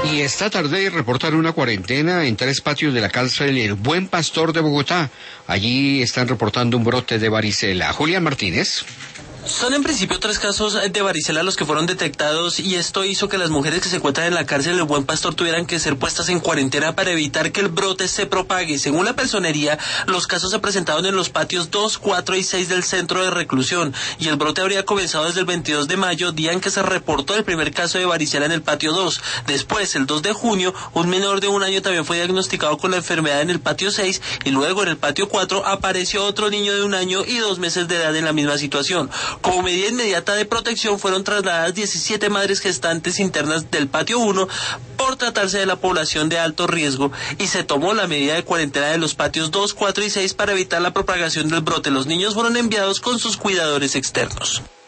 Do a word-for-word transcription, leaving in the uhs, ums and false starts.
Y esta tarde reportan una cuarentena en tres patios de la cárcel El Buen Pastor de Bogotá. Allí están reportando un brote de varicela. Julián Martínez. Son en principio tres casos de varicela los que fueron detectados y esto hizo que las mujeres que se encuentran en la cárcel del Buen Pastor tuvieran que ser puestas en cuarentena para evitar que el brote se propague. Según la personería, los casos se presentaron en los patios dos, cuatro y seis del centro de reclusión y el brote habría comenzado desde el veintidós de mayo, día en que se reportó el primer caso de varicela en el patio dos. Después, el dos de junio, un menor de un año también fue diagnosticado con la enfermedad en el patio seis y luego en el patio cuatro apareció otro niño de un año y dos meses de edad en la misma situación. Como medida inmediata de protección fueron trasladadas diecisiete madres gestantes internas del patio uno por tratarse de la población de alto riesgo y se tomó la medida de cuarentena de los patios dos, cuatro y seis para evitar la propagación del brote. Los niños fueron enviados con sus cuidadores externos.